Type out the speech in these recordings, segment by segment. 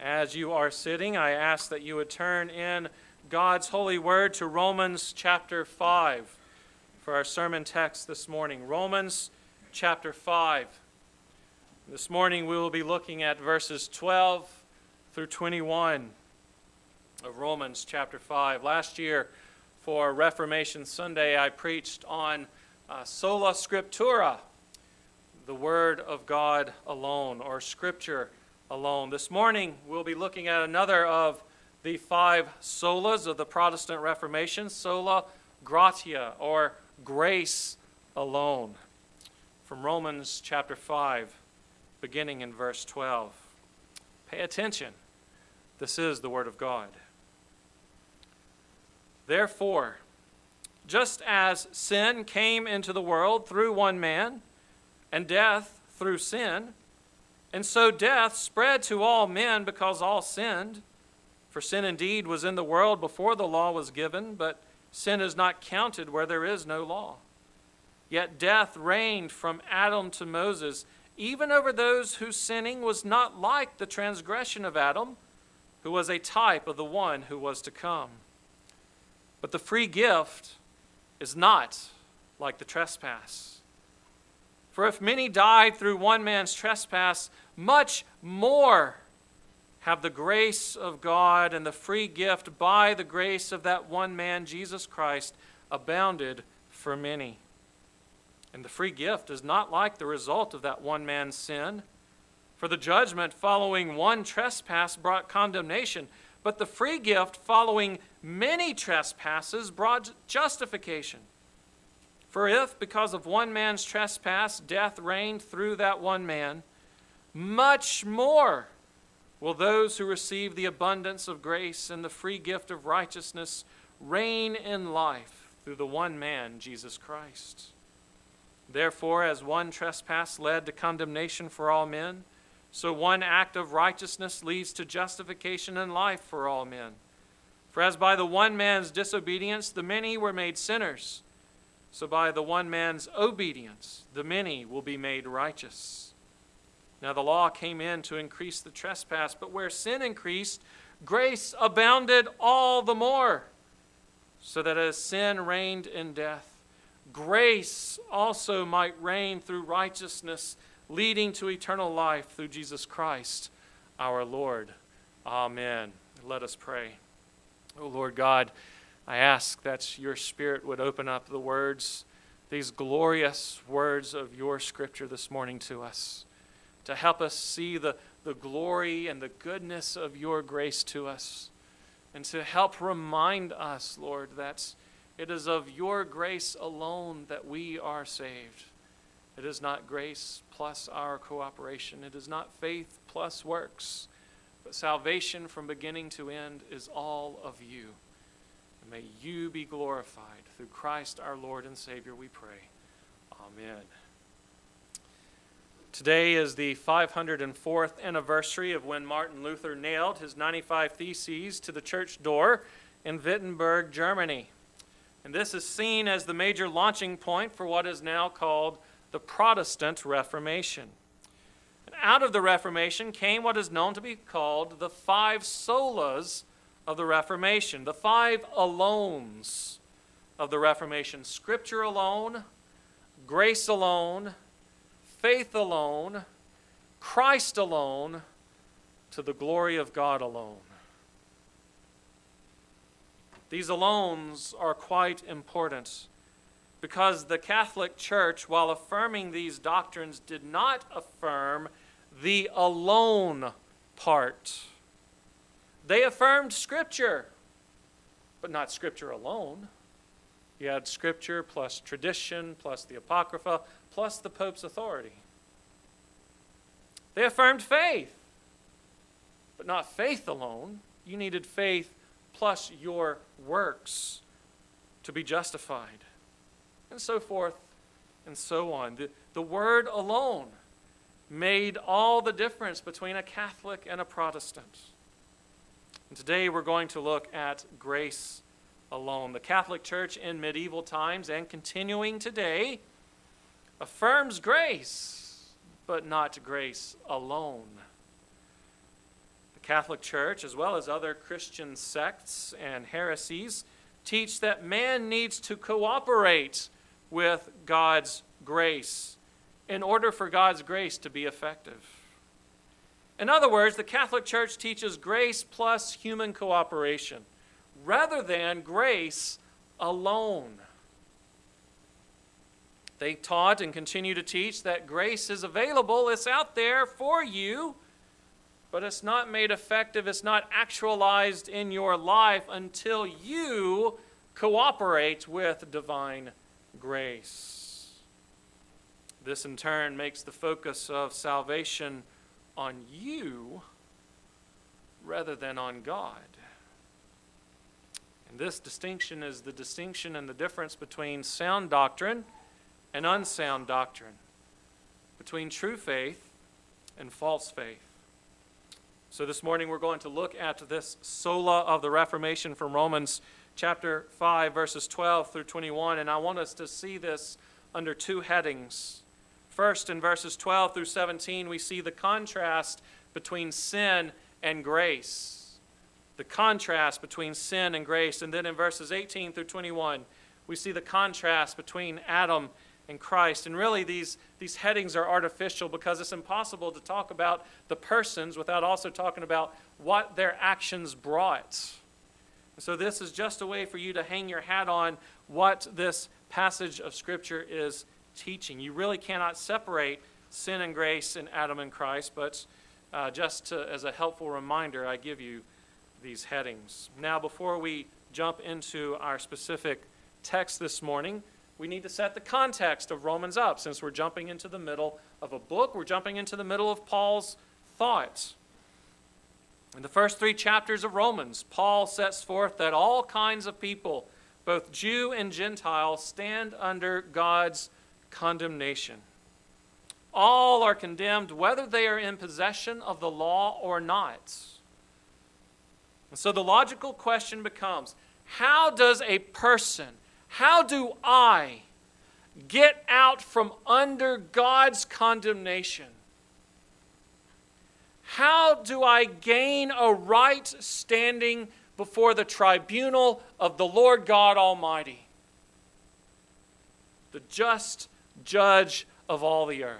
As you are sitting, I ask that you would turn in God's holy word to Romans chapter 5 for our sermon text this morning. Romans chapter 5. This morning we will be looking at verses 12 through 21 of Romans chapter 5. Last year for Reformation Sunday I preached on Sola Scriptura, the Word of God alone, or Scripture alone. This morning we'll be looking at another of the five solas of the Protestant Reformation, sola gratia, or grace alone, from Romans chapter 5, beginning in verse 12. Pay attention. This is the Word of God. Therefore, just as sin came into the world through one man, and death through sin, and so death spread to all men because all sinned. For sin indeed was in the world before the law was given, but sin is not counted where there is no law. Yet death reigned from Adam to Moses, even over those whose sinning was not like the transgression of Adam, who was a type of the one who was to come. But the free gift is not like the trespass. For if many died through one man's trespass, much more have the grace of God and the free gift by the grace of that one man, Jesus Christ, abounded for many. And the free gift is not like the result of that one man's sin. For the judgment following one trespass brought condemnation, but the free gift following many trespasses brought justification. For if, because of one man's trespass, death reigned through that one man, much more will those who receive the abundance of grace and the free gift of righteousness reign in life through the one man, Jesus Christ. Therefore, as one trespass led to condemnation for all men, so one act of righteousness leads to justification and life for all men. For as by the one man's disobedience the many were made sinners, so by the one man's obedience the many will be made righteous. Now the law came in to increase the trespass, but where sin increased, grace abounded all the more, so that as sin reigned in death, grace also might reign through righteousness, leading to eternal life through Jesus Christ our Lord. Amen. Let us pray. O Lord God, I ask that your Spirit would open up the words, these glorious words of your Scripture this morning to us, to help us see the glory and the goodness of your grace to us, and to help remind us, Lord, that it is of your grace alone that we are saved. It is not grace plus our cooperation. It is not faith plus works, but salvation from beginning to end is all of you. May you be glorified through Christ our Lord and Savior, we pray. Amen. Today is the 504th anniversary of when Martin Luther nailed his 95 Theses to the church door in Wittenberg, Germany. And this is seen as the major launching point for what is now called the Protestant Reformation. And out of the Reformation came what is known to be called the five solas of the Reformation, the five alones of the Reformation: Scripture alone, grace alone, faith alone, Christ alone, to the glory of God alone. These alones are quite important because the Catholic Church, while affirming these doctrines, did not affirm the alone part. They affirmed Scripture, but not Scripture alone. You had Scripture plus tradition, plus the Apocrypha, plus the Pope's authority. They affirmed faith, but not faith alone. You needed faith plus your works to be justified, and so forth and so on. The Word alone made all the difference between a Catholic and a Protestant. And today we're going to look at grace alone. The Catholic Church in medieval times and continuing today affirms grace, but not grace alone. The Catholic Church, as well as other Christian sects and heresies, teach that man needs to cooperate with God's grace in order for God's grace to be effective. In other words, the Catholic Church teaches grace plus human cooperation, rather than grace alone. They taught and continue to teach that grace is available, it's out there for you, but it's not made effective, it's not actualized in your life until you cooperate with divine grace. This in turn makes the focus of salvation on you rather than on God. And this distinction is the distinction and the difference between sound doctrine and unsound doctrine, between true faith and false faith. So this morning we're going to look at this sola of the Reformation from Romans chapter 5, verses 12 through 21, and I want us to see this under two headings. First, in verses 12 through 17, we see the contrast between sin and grace. The contrast between sin and grace. And then in verses 18 through 21, we see the contrast between Adam and Christ. And really, these headings are artificial because it's impossible to talk about the persons without also talking about what their actions brought. So this is just a way for you to hang your hat on what this passage of Scripture is teaching. You really cannot separate sin and grace in Adam and Christ, but as a helpful reminder, I give you these headings. Now, before we jump into our specific text this morning, we need to set the context of Romans up. Since we're jumping into the middle of a book, we're jumping into the middle of Paul's thoughts. In the first 3 chapters of Romans, Paul sets forth that all kinds of people, both Jew and Gentile, stand under God's condemnation. All are condemned whether they are in possession of the law or not. And so the logical question becomes, how does a person, how do I get out from under God's condemnation? How do I gain a right standing before the tribunal of the Lord God Almighty, the just judge of all the earth?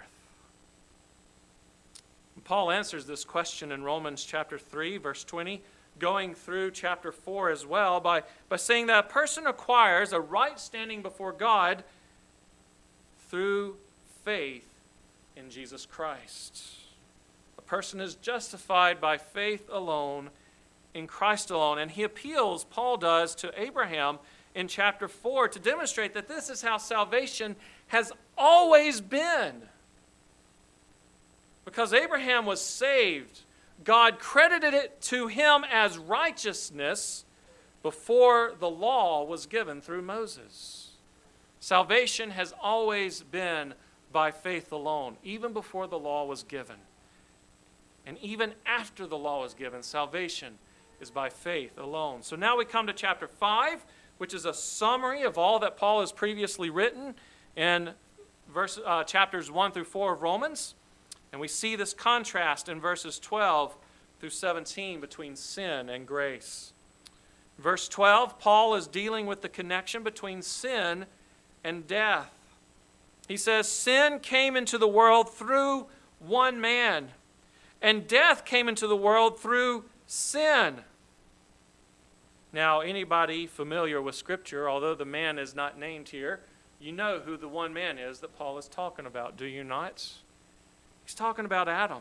And Paul answers this question in Romans chapter 3, verse 20, going through chapter 4 as well, by saying that a person acquires a right standing before God through faith in Jesus Christ. A person is justified by faith alone, in Christ alone. And he appeals, Paul does, to Abraham in chapter 4 to demonstrate that this is how salvation has always been. Because Abraham was saved, God credited it to him as righteousness before the law was given through Moses. Salvation has always been by faith alone, even before the law was given. And even after the law was given, salvation is by faith alone. So now we come to chapter 5, which is a summary of all that Paul has previously written in chapters 1 through 4 of Romans. And we see this contrast in verses 12 through 17 between sin and grace. Verse 12, Paul is dealing with the connection between sin and death. He says, sin came into the world through one man, and death came into the world through sin. Now, anybody familiar with Scripture, although the man is not named here, you know who the one man is that Paul is talking about, do you not? He's talking about Adam,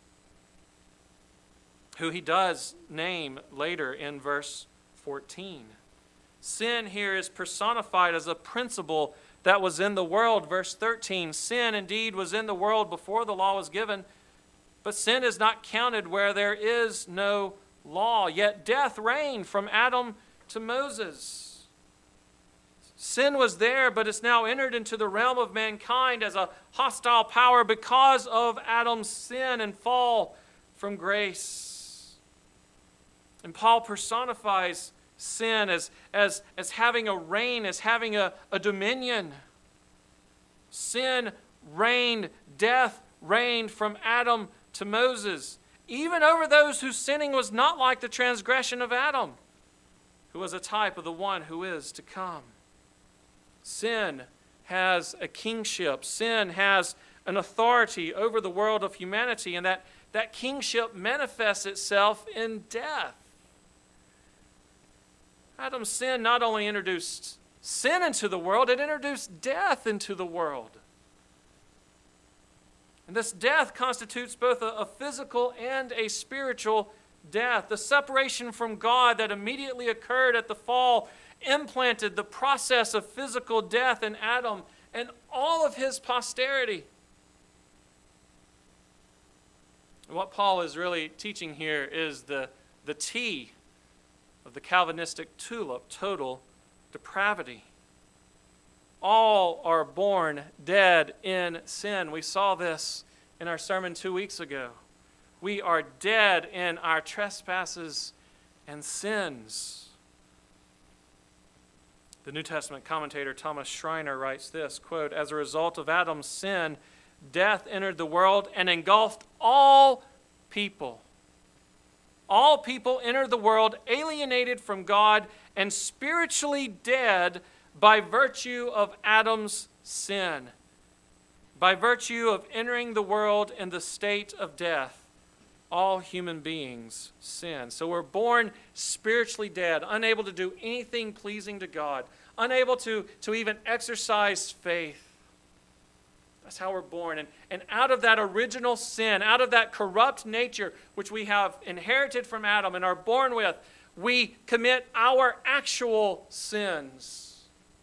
who he does name later in verse 14. Sin here is personified as a principle that was in the world. Verse 13, sin indeed was in the world before the law was given, but sin is not counted where there is no law. Yet death reigned from Adam to Moses. Sin was there, but it's now entered into the realm of mankind as a hostile power because of Adam's sin and fall from grace. And Paul personifies sin as having a reign, as having a dominion. Sin reigned, death reigned from Adam to Moses. even over those whose sinning was not like the transgression of Adam, who was a type of the one who is to come. Sin has a kingship. Sin has an authority over the world of humanity, and that kingship manifests itself in death. Adam's sin not only introduced sin into the world, it introduced death into the world. And this death constitutes both a physical and a spiritual death. The separation from God that immediately occurred at the fall implanted the process of physical death in Adam and all of his posterity. What Paul is really teaching here is the T of the Calvinistic tulip, total depravity. All are born dead in sin. We saw this in our sermon 2 weeks ago. We are dead in our trespasses and sins. The New Testament commentator Thomas Schreiner writes this, quote, "As a result of Adam's sin, death entered the world and engulfed all people. All people entered the world alienated from God and spiritually dead by virtue of Adam's sin, by virtue of entering the world in the state of death. All human beings sin." So we're born spiritually dead, unable to do anything pleasing to God, unable to even exercise faith. That's how we're born. And out of that original sin, out of that corrupt nature which we have inherited from Adam and are born with, we commit our actual sins.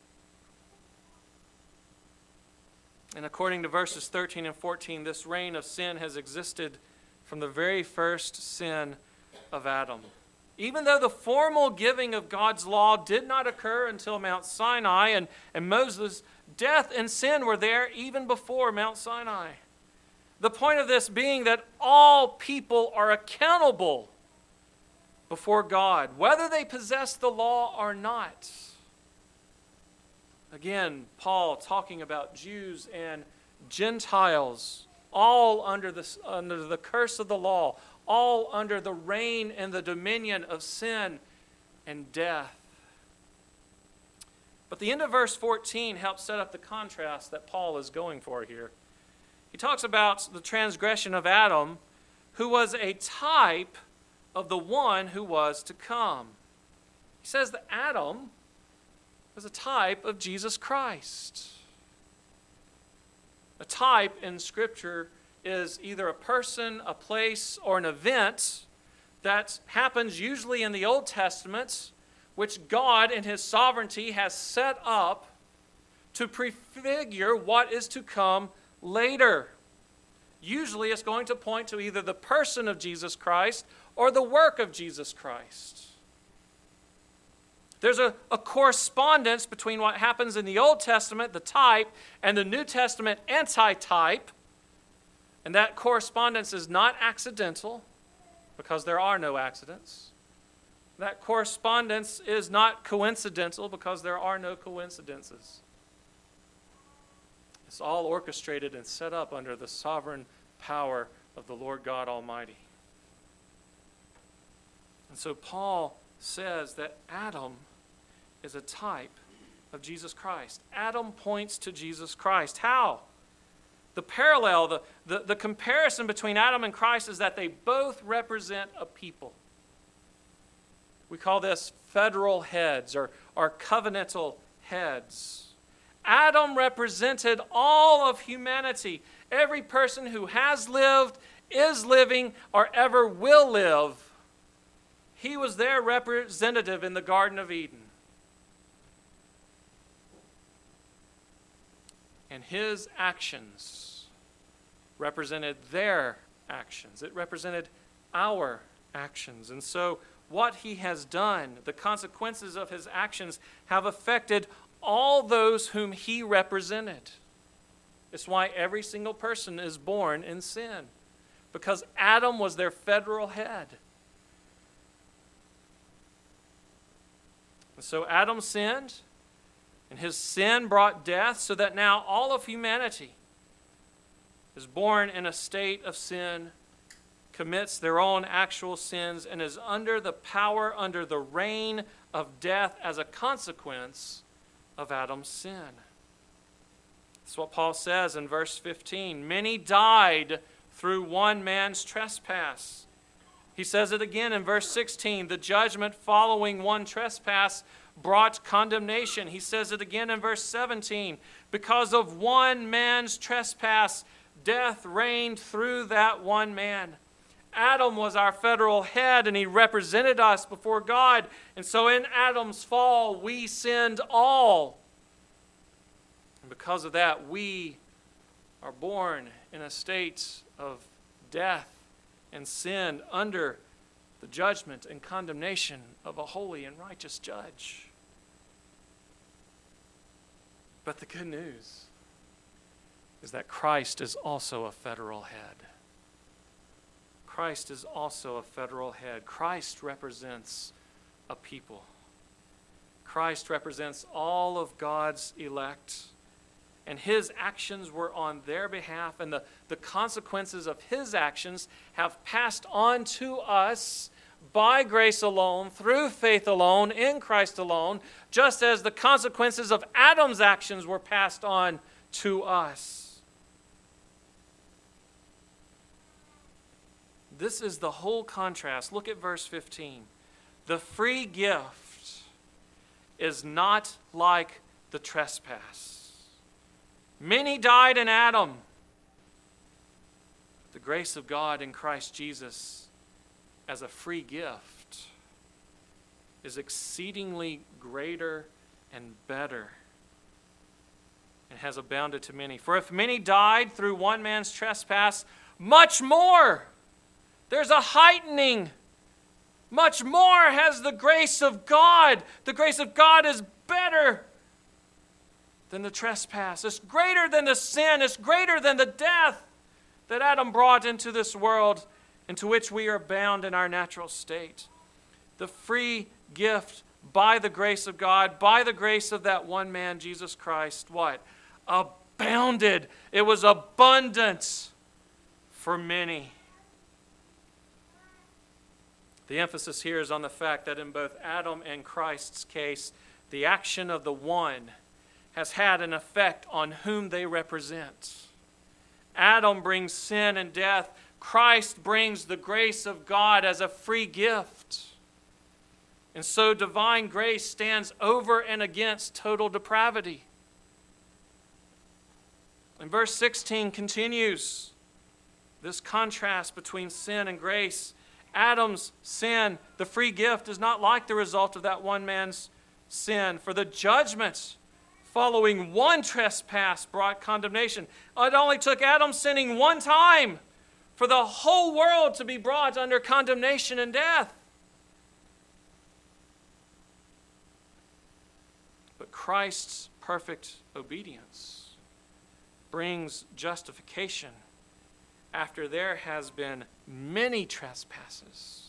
And according to verses 13 and 14, this reign of sin has existed from the very first sin of Adam. Even though the formal giving of God's law did not occur until Mount Sinai and Moses, death and sin were there even before Mount Sinai. The point of this being that all people are accountable before God, whether they possess the law or not. Again, Paul talking about Jews and Gentiles, all under the curse of the law, all under the reign and the dominion of sin and death. But the end of verse 14 helps set up the contrast that Paul is going for here. He talks about the transgression of Adam, who was a type of the one who was to come. He says that Adam was a type of Jesus Christ. A type in Scripture is either a person, a place, or an event that happens usually in the Old Testament, which God in His sovereignty has set up to prefigure what is to come later. Usually it's going to point to either the person of Jesus Christ or the work of Jesus Christ. There's a correspondence between what happens in the Old Testament, the type, and the New Testament anti-type. And that correspondence is not accidental, because there are no accidents. That correspondence is not coincidental, because there are no coincidences. It's all orchestrated and set up under the sovereign power of the Lord God Almighty. And so Paul says that Adam is a type of Jesus Christ. Adam points to Jesus Christ. How? The parallel, the comparison between Adam and Christ is that they both represent a people. We call this federal heads or covenantal heads. Adam represented all of humanity, every person who has lived, is living, or ever will live. He was their representative in the Garden of Eden. And his actions represented their actions. It represented our actions. And so what he has done, the consequences of his actions, have affected all those whom he represented. It's why every single person is born in sin, because Adam was their federal head. And so Adam sinned, and his sin brought death, so that now all of humanity is born in a state of sin commits their own actual sins and is under the power, under the reign of death as a consequence of Adam's sin. That's what Paul says in verse 15. Many died through one man's trespass. He says it again in verse 16. The judgment following one trespass brought condemnation. He says it again in verse 17. Because of one man's trespass, death reigned through that one man. Adam was our federal head, and he represented us before God. And so in Adam's fall, we sinned all. And because of that, we are born in a state of death and sin under the judgment and condemnation of a holy and righteous judge. But the good news is that Christ is also a federal head. Christ is also a federal head. Christ represents a people. Christ represents all of God's elect. And his actions were on their behalf, and the consequences of his actions have passed on to us by grace alone, through faith alone, in Christ alone, just as the consequences of Adam's actions were passed on to us. This is the whole contrast. Look at verse 15. The free gift is not like the trespass. Many died in Adam. The grace of God in Christ Jesus as a free gift is exceedingly greater and better and has abounded to many. For if many died through one man's trespass, much more. There's a heightening. Much more has the grace of God. The grace of God is better than the trespass. It's greater than the sin. It's greater than the death that Adam brought into this world, into which we are bound in our natural state. The free gift by the grace of God, by the grace of that one man, Jesus Christ, what? Abounded. It was abundant for many. The emphasis here is on the fact that in both Adam and Christ's case, the action of the one has had an effect on whom they represent. Adam brings sin and death. Christ brings the grace of God as a free gift. And so divine grace stands over and against total depravity. And verse 16 continues this contrast between sin and grace. Adam's sin, the free gift, is not like the result of that one man's sin. For the judgment following one trespass brought condemnation. It only took Adam sinning one time for the whole world to be brought under condemnation and death. But Christ's perfect obedience brings justification after there has been many trespasses.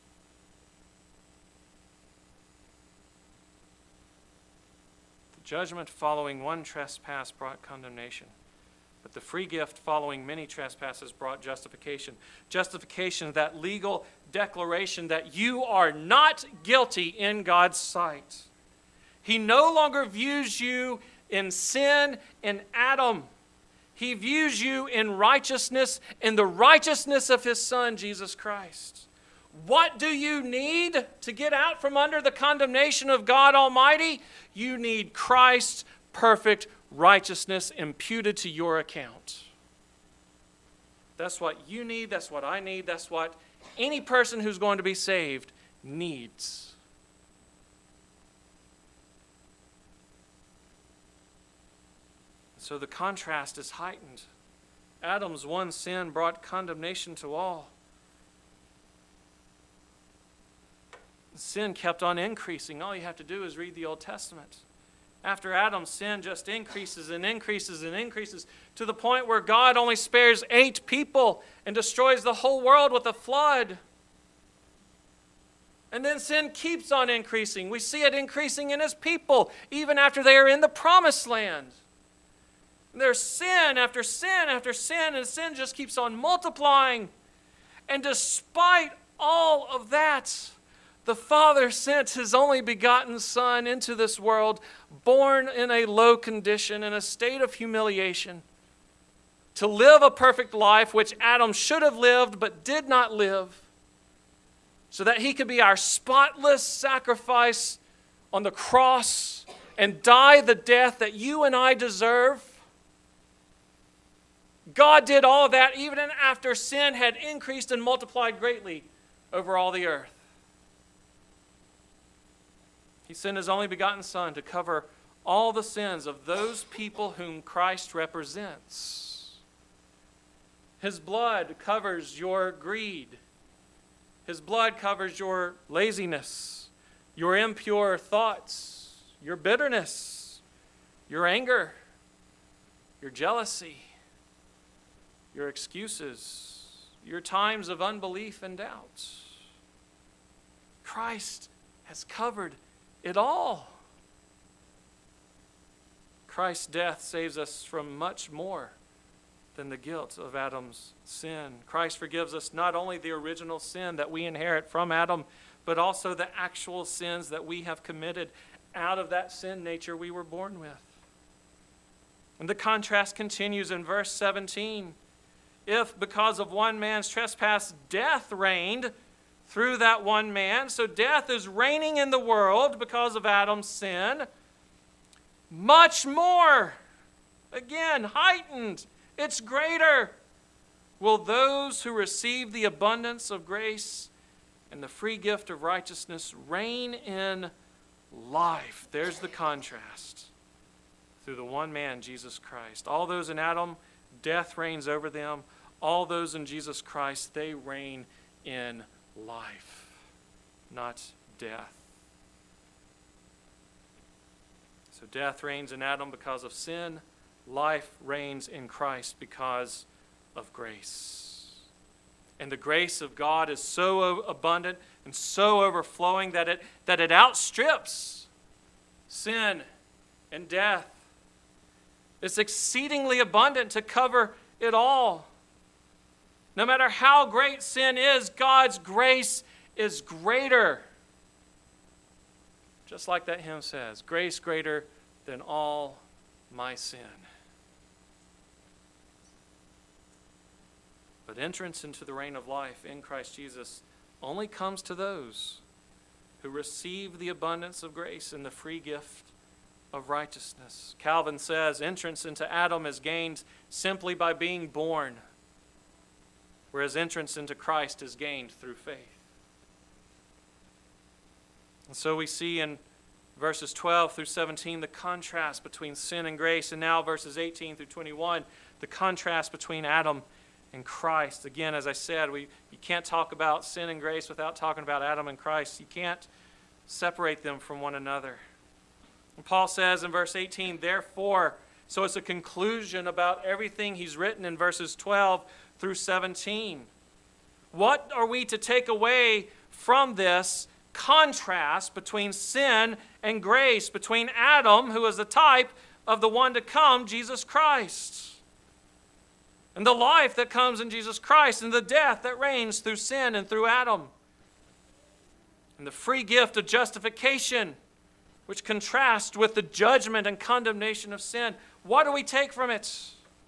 The judgment following one trespass brought condemnation, but the free gift following many trespasses brought justification. Justification, that legal declaration that you are not guilty in God's sight. He no longer views you in sin in Adam. He views you in righteousness, in the righteousness of his Son, Jesus Christ. What do you need to get out from under the condemnation of God Almighty? You need Christ's perfect righteousness imputed to your account. That's what you need. That's what I need. That's what any person who's going to be saved needs. So the contrast is heightened. Adam's one sin brought condemnation to all. Sin kept on increasing. All you have to do is read the Old Testament. After Adam's sin just increases and increases and increases to the point where God only spares 8 people and destroys the whole world with a flood. And then sin keeps on increasing. We see it increasing in his people even after they are in the promised land. There's sin after sin after sin, and sin just keeps on multiplying. And despite all of that, the Father sent his only begotten Son into this world, born in a low condition, in a state of humiliation, to live a perfect life which Adam should have lived but did not live, so that he could be our spotless sacrifice on the cross and die the death that you and I deserve. God did all of that even after sin had increased and multiplied greatly over all the earth. He sent his only begotten Son to cover all the sins of those people whom Christ represents. His blood covers your greed. His blood covers your laziness, your impure thoughts, your bitterness, your anger, your jealousy, your excuses, your times of unbelief and doubt. Christ has covered it all. Christ's death saves us from much more than the guilt of Adam's sin. Christ forgives us not only the original sin that we inherit from Adam, but also the actual sins that we have committed out of that sin nature we were born with. And the contrast continues in verse 17. If because of one man's trespass death reigned through that one man, so death is reigning in the world because of Adam's sin, much more, again, heightened, it's greater, will those who receive the abundance of grace and the free gift of righteousness reign in life. There's the contrast. Through the one man, Jesus Christ. All those in Adam, death reigns over them. All those in Jesus Christ, they reign in life, not death. So death reigns in Adam because of sin. Life reigns in Christ because of grace. And the grace of God is so abundant and so overflowing that it outstrips sin and death. It's exceedingly abundant to cover it all. No matter how great sin is, God's grace is greater. Just like that hymn says, grace greater than all my sin. But entrance into the reign of life in Christ Jesus only comes to those who receive the abundance of grace and the free gift of righteousness. Calvin says, entrance into Adam is gained simply by being born, whereas entrance into Christ is gained through faith. And so we see in verses 12 through 17 the contrast between sin and grace, and now verses 18 through 21, the contrast between Adam and Christ. Again, as I said, you can't talk about sin and grace without talking about Adam and Christ. You can't separate them from one another. And Paul says in verse 18, therefore, so it's a conclusion about everything he's written in verses 12 through 17. What are we to take away from this contrast between sin and grace, between Adam, who is the type of the one to come, Jesus Christ, and the life that comes in Jesus Christ, and the death that reigns through sin and through Adam, and the free gift of justification, which contrasts with the judgment and condemnation of sin? What do we take from it?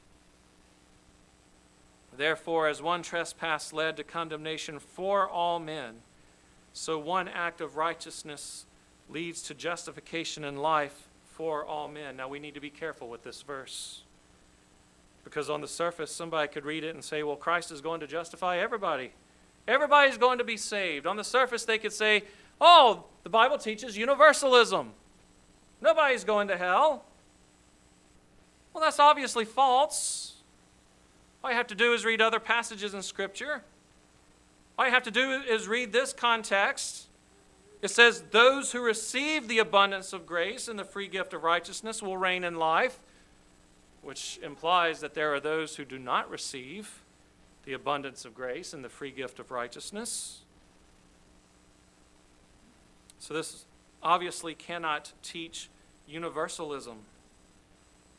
Therefore, as one trespass led to condemnation for all men, so one act of righteousness leads to justification and life for all men. Now we need to be careful with this verse, because on the surface somebody could read it and say, well, Christ is going to justify everybody. Everybody's going to be saved. On the surface they could say, oh, the Bible teaches universalism. Nobody's going to hell. Well, that's obviously false. All you have to do is read other passages in Scripture. All you have to do is read this context. It says, those who receive the abundance of grace and the free gift of righteousness will reign in life, which implies that there are those who do not receive the abundance of grace and the free gift of righteousness. So this obviously cannot teach universalism.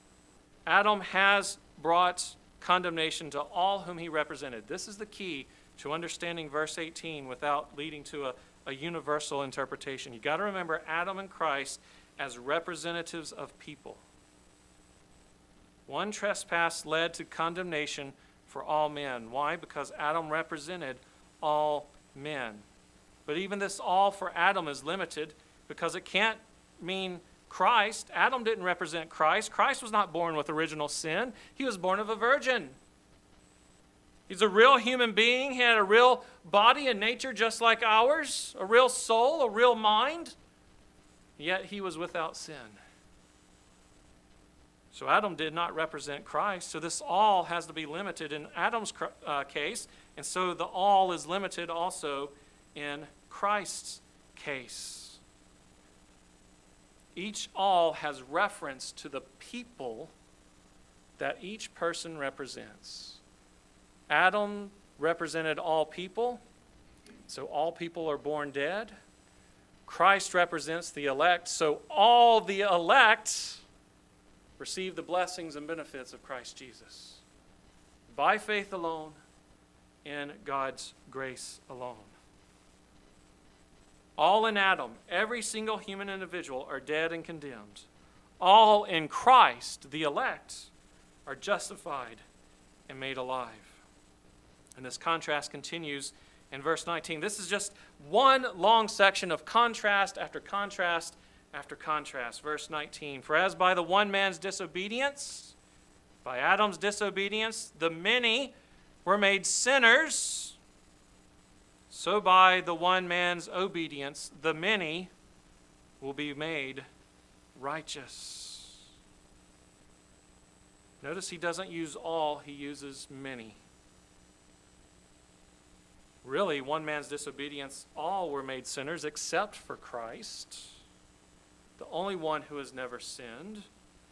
Adam has brought condemnation to all whom he represented. This is the key to understanding verse 18 without leading to a universal interpretation. You've got to remember Adam and Christ as representatives of people. One trespass led to condemnation for all men. Why? Because Adam represented all men. But even this all for Adam is limited because it can't mean Christ. Adam didn't represent Christ. Christ was not born with original sin. He was born of a virgin. He's a real human being. He had a real body and nature just like ours, a real soul, a real mind. Yet he was without sin. So Adam did not represent Christ. So this all has to be limited in Adam's case. And so the all is limited also in Christ's case. Each all has reference to the people that each person represents. Adam represented all people, so all people are born dead. Christ represents the elect, so all the elect receive the blessings and benefits of Christ Jesus. By faith alone, in God's grace alone. All in Adam, every single human individual, are dead and condemned. All in Christ, the elect, are justified and made alive. And this contrast continues in verse 19. This is just one long section of contrast after contrast after contrast. Verse 19, for as by the one man's disobedience, by Adam's disobedience, the many were made sinners, so by the one man's obedience, the many will be made righteous. Notice he doesn't use all, he uses many. Really, one man's disobedience, all were made sinners except for Christ, the only one who has never sinned.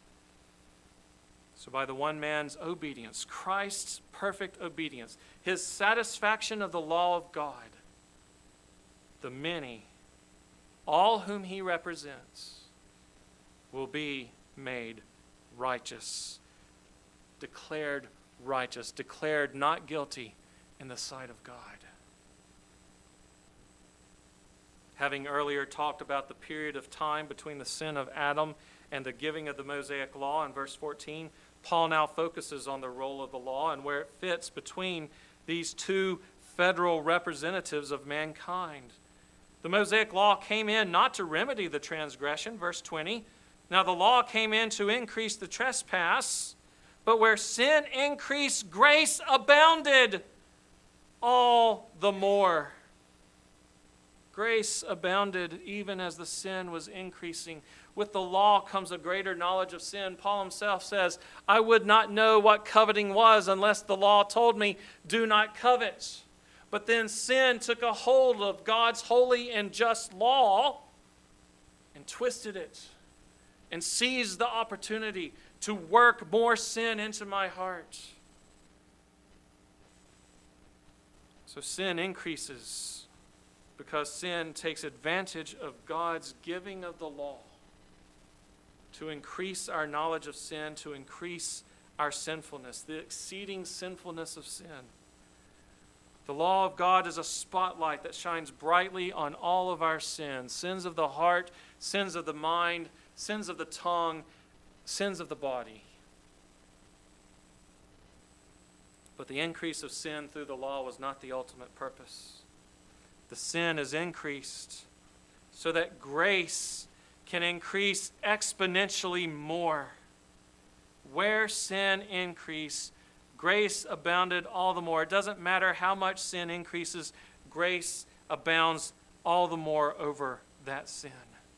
So by the one man's obedience, Christ's perfect obedience, his satisfaction of the law of God, the many, all whom he represents, will be made righteous, declared righteous, declared not guilty in the sight of God. Having earlier talked about the period of time between the sin of Adam and the giving of the Mosaic law in verse 14, Paul now focuses on the role of the law and where it fits between these two federal representatives of mankind. The Mosaic law came in not to remedy the transgression, verse 20. Now the law came in to increase the trespass, but where sin increased, grace abounded all the more. Grace abounded even as the sin was increasing. With the law comes a greater knowledge of sin. Paul himself says, I would not know what coveting was unless the law told me, do not covet. But then sin took a hold of God's holy and just law and twisted it and seized the opportunity to work more sin into my heart. So sin increases because sin takes advantage of God's giving of the law to increase our knowledge of sin, to increase our sinfulness, the exceeding sinfulness of sin. The law of God is a spotlight that shines brightly on all of our sins, sins of the heart, sins of the mind, sins of the tongue, sins of the body. But the increase of sin through the law was not the ultimate purpose. The sin is increased so that grace can increase exponentially more. Where sin increased, grace abounded all the more. It doesn't matter how much sin increases, grace abounds all the more over that sin.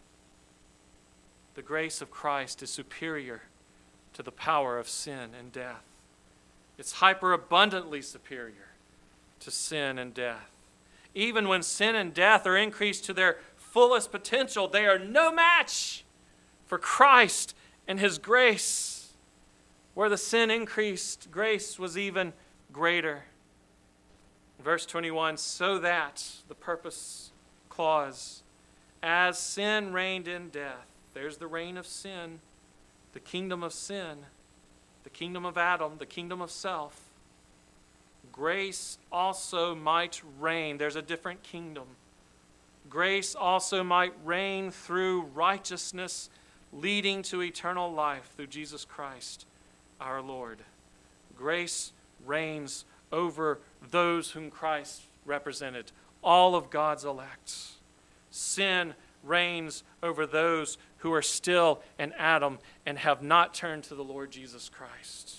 The grace of Christ is superior to the power of sin and death. It's hyperabundantly superior to sin and death. Even when sin and death are increased to their fullest potential, they are no match for Christ and his grace. Where the sin increased, grace was even greater. Verse 21, so that, the purpose clause, as sin reigned in death, there's the reign of sin, the kingdom of sin, the kingdom of Adam, the kingdom of self. grace also might reign. There's a different kingdom. Grace also might reign through righteousness, leading to eternal life through Jesus Christ, our Lord. Grace reigns over those whom Christ represented, all of God's elect. Sin reigns over those who are still in Adam and have not turned to the Lord Jesus Christ.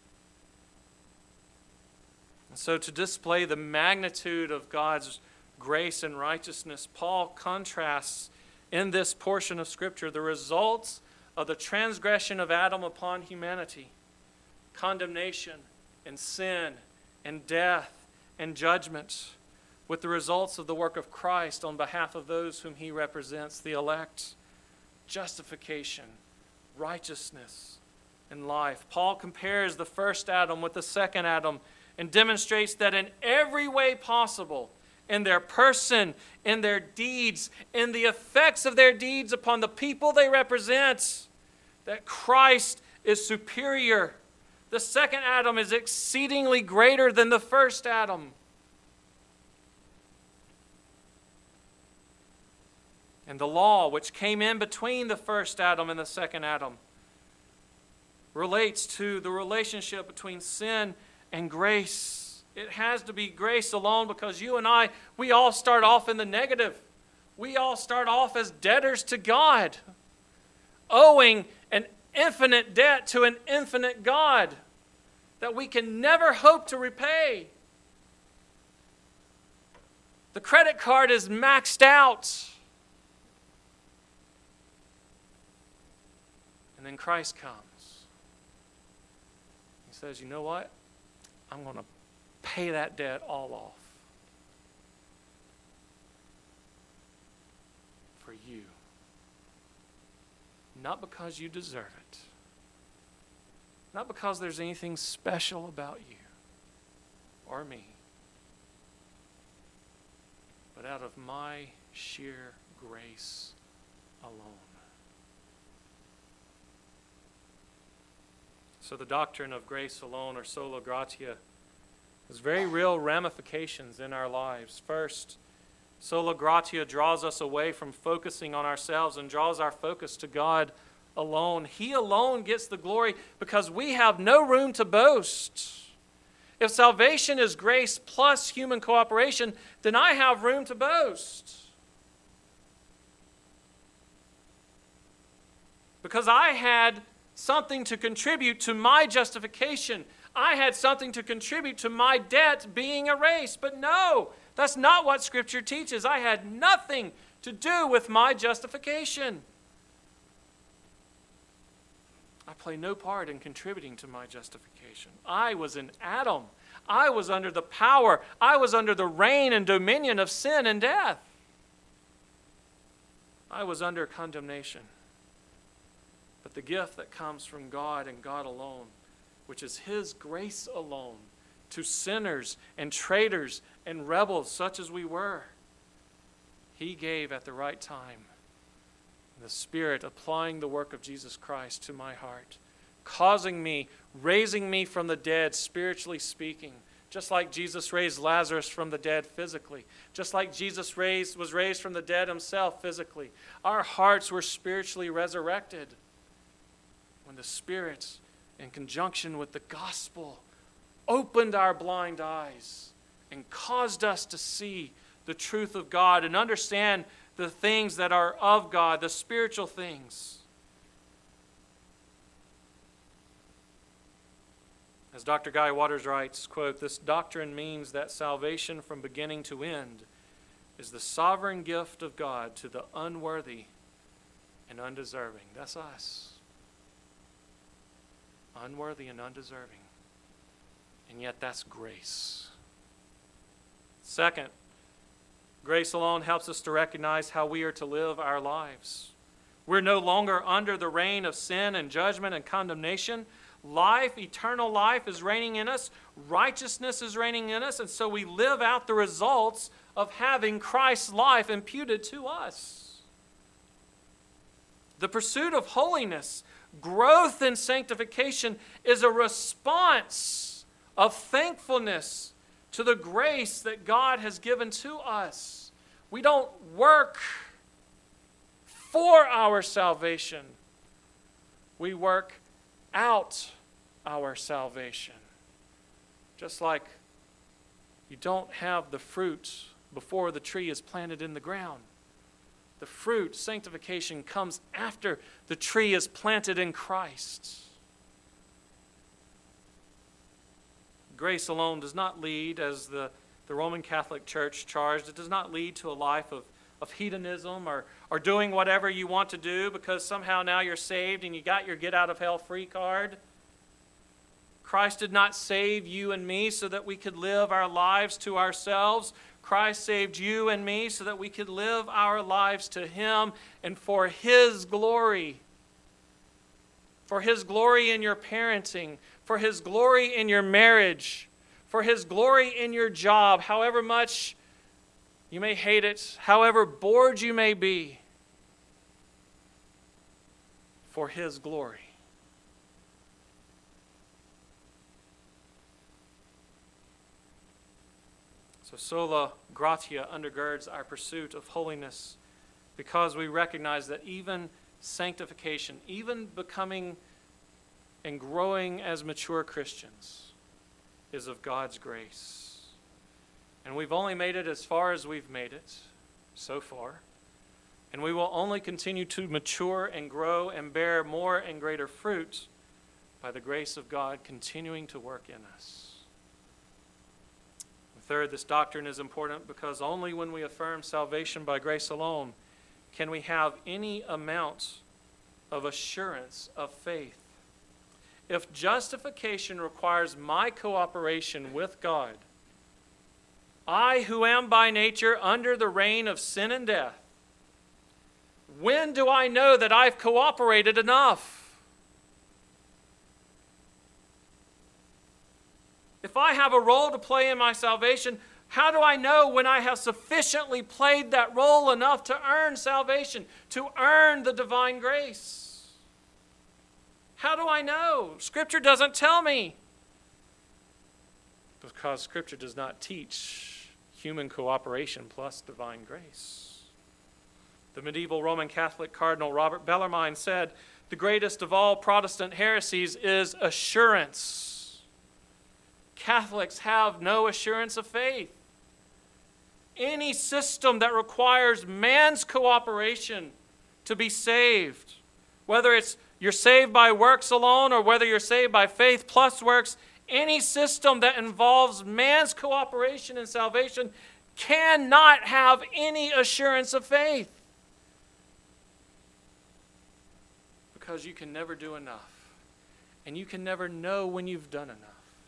And so to display the magnitude of God's grace and righteousness, Paul contrasts in this portion of Scripture the results of the transgression of Adam upon humanity, condemnation and sin and death and judgment, with the results of the work of Christ on behalf of those whom he represents, the elect, justification, righteousness, and life. Paul compares the first Adam with the second Adam and demonstrates that in every way possible, in their person, in their deeds, in the effects of their deeds upon the people they represent, that Christ is superior. The second Adam is exceedingly greater than the first Adam. And the law, which came in between the first Adam and the second Adam, relates to the relationship between sin and grace. It has to be grace alone because you and I, we all start off in the negative. We all start off as debtors to God, owing an infinite debt to an infinite God that we can never hope to repay. The credit card is maxed out. And then Christ comes. He says, you know what? I'm going to pay that debt all off for you. Not because you deserve it. Not because there's anything special about you or me. But out of my sheer grace alone. So the doctrine of grace alone, or sola gratia, has very real ramifications in our lives. First, sola gratia draws us away from focusing on ourselves and draws our focus to God alone. He alone gets the glory because we have no room to boast. If salvation is grace plus human cooperation, then I have room to boast. Because I had something to contribute to my justification. I had something to contribute to my debt being erased. But no, that's not what Scripture teaches. I had nothing to do with my justification. I play no part in contributing to my justification. I was in Adam. I was under the power. I was under the reign and dominion of sin and death. I was under condemnation. But the gift that comes from God and God alone, which is His grace alone, to sinners and traitors and rebels such as we were, He gave at the right time. The Spirit applying the work of Jesus Christ to my heart, causing me, raising me from the dead, spiritually speaking, just like Jesus raised Lazarus from the dead physically, just like Jesus was raised from the dead Himself physically. Our hearts were spiritually resurrected when the Spirit, in conjunction with the gospel, opened our blind eyes and caused us to see the truth of God and understand the things that are of God, the spiritual things. As Dr. Guy Waters writes, quote, "This doctrine means that salvation from beginning to end is the sovereign gift of God to the unworthy and undeserving." That's us. Unworthy and undeserving. And yet that's grace. Second, grace alone helps us to recognize how we are to live our lives. We're no longer under the reign of sin and judgment and condemnation. Life, eternal life, is reigning in us. Righteousness is reigning in us. And so we live out the results of having Christ's life imputed to us. The pursuit of holiness, growth in sanctification, is a response of thankfulness to the grace that God has given to us. We don't work for our salvation. We work out our salvation. Just like you don't have the fruit before the tree is planted in the ground. The fruit, sanctification, comes after the tree is planted in Christ. Grace alone does not lead, as the Roman Catholic Church charged, it does not lead to a life of hedonism or doing whatever you want to do because somehow now you're saved and you got your get-out-of-hell-free card. Christ did not save you and me so that we could live our lives to ourselves. Christ saved you and me so that we could live our lives to Him and for His glory. For His glory in your parenting, for His glory in your marriage, for His glory in your job, however much you may hate it, however bored you may be, for His glory. So sola gratia undergirds our pursuit of holiness because we recognize that even sanctification, even becoming and growing as mature Christians, is of God's grace. And we've only made it as far as we've made it so far. And we will only continue to mature and grow and bear more and greater fruit by the grace of God continuing to work in us. Third, this doctrine is important because only when we affirm salvation by grace alone can we have any amount of assurance of faith. If justification requires my cooperation with God, I who am by nature under the reign of sin and death, when do I know that I've cooperated enough? If I have a role to play in my salvation, how do I know when I have sufficiently played that role enough to earn salvation, to earn the divine grace? How do I know? Scripture doesn't tell me. Because Scripture does not teach human cooperation plus divine grace. The medieval Roman Catholic Cardinal Robert Bellarmine said, "The greatest of all Protestant heresies is assurance." Catholics have no assurance of faith. Any system that requires man's cooperation to be saved, whether it's you're saved by works alone or whether you're saved by faith plus works, any system that involves man's cooperation in salvation cannot have any assurance of faith. Because you can never do enough. And you can never know when you've done enough.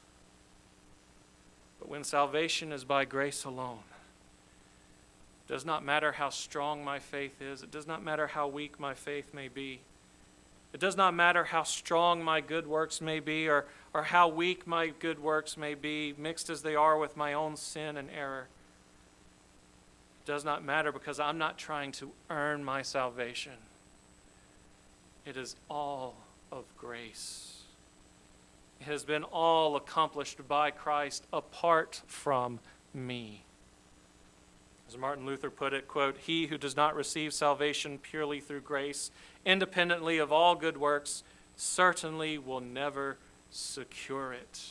But when salvation is by grace alone, it does not matter how strong my faith is. It does not matter how weak my faith may be. It does not matter how strong my good works may be or how weak my good works may be, mixed as they are with my own sin and error. It does not matter because I'm not trying to earn my salvation. It is all of grace. It has been all accomplished by Christ apart from me. As Martin Luther put it, quote, "He who does not receive salvation purely through grace, independently of all good works, certainly will never secure it."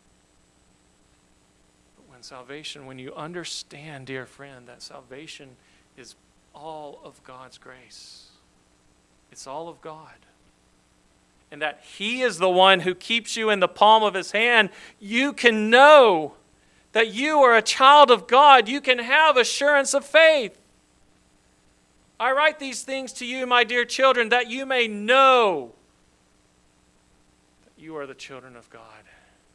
But when you understand, dear friend, that salvation is all of God's grace, it's all of God, and that He is the one who keeps you in the palm of His hand, you can know that you are a child of God. You can have assurance of faith. I write these things to you, my dear children, that you may know that you are the children of God.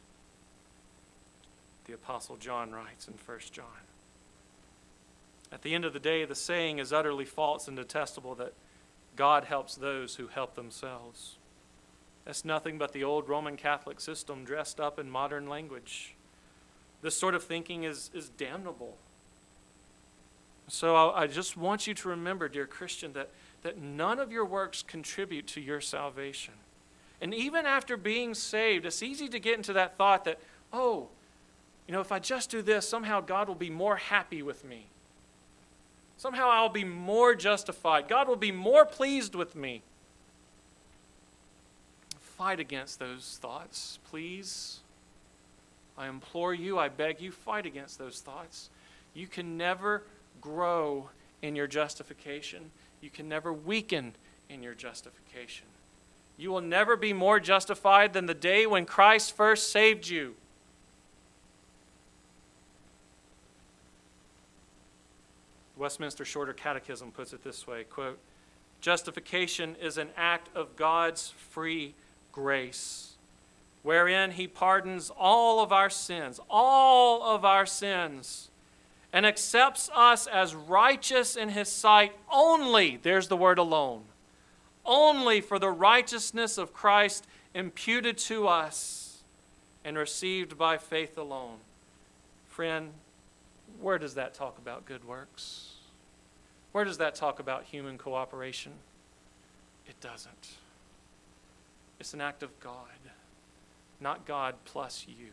The Apostle John writes in 1 John. At the end of the day, the saying is utterly false and detestable that God helps those who help themselves. That's nothing but the old Roman Catholic system dressed up in modern language. This sort of thinking is damnable. So I just want you to remember, dear Christian, that none of your works contribute to your salvation. And even after being saved, it's easy to get into that thought that, if I just do this, somehow God will be more happy with me. Somehow I'll be more justified. God will be more pleased with me. Fight against those thoughts, please. I implore you, I beg you, fight against those thoughts. You can never grow in your justification. You can never weaken in your justification. You will never be more justified than the day when Christ first saved you. Westminster Shorter Catechism puts it this way, quote, "Justification is an act of God's free grace, wherein he pardons all of our sins, and accepts us as righteous in his sight only," there's the word alone, "only for the righteousness of Christ imputed to us and received by faith alone." Friend, where does that talk about good works? Where does that talk about human cooperation? It doesn't. It's an act of God, not God plus you.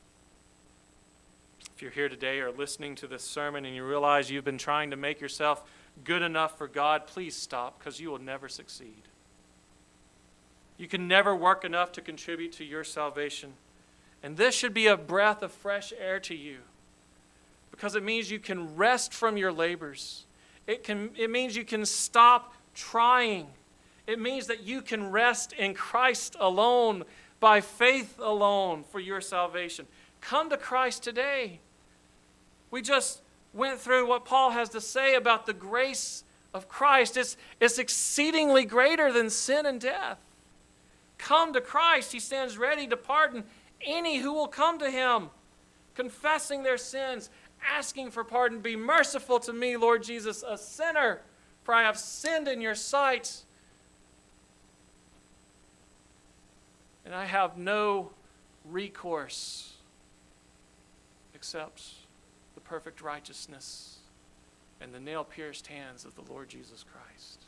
If you're here today or listening to this sermon and you realize you've been trying to make yourself good enough for God, please stop, because you will never succeed. You can never work enough to contribute to your salvation. And this should be a breath of fresh air to you, because it means you can rest from your labors. It means you can stop trying. It means that you can rest in Christ alone, by faith alone, for your salvation. Come to Christ today. We just went through what Paul has to say about the grace of Christ. It's exceedingly greater than sin and death. Come to Christ. He stands ready to pardon any who will come to him, confessing their sins, asking for pardon. "Be merciful to me, Lord Jesus, a sinner, for I have sinned in your sight. And I have no recourse except the perfect righteousness and the nail-pierced hands of the Lord Jesus Christ."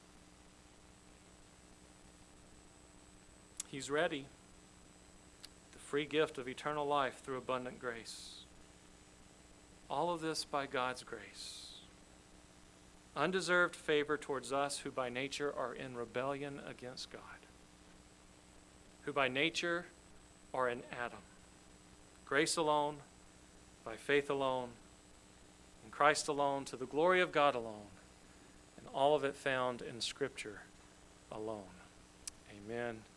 He's ready. The free gift of eternal life through abundant grace. All of this by God's grace. Undeserved favor towards us who by nature are in rebellion against God. Who by nature are in Adam. Grace alone, by faith alone, in Christ alone, to the glory of God alone, and all of it found in Scripture alone. Amen.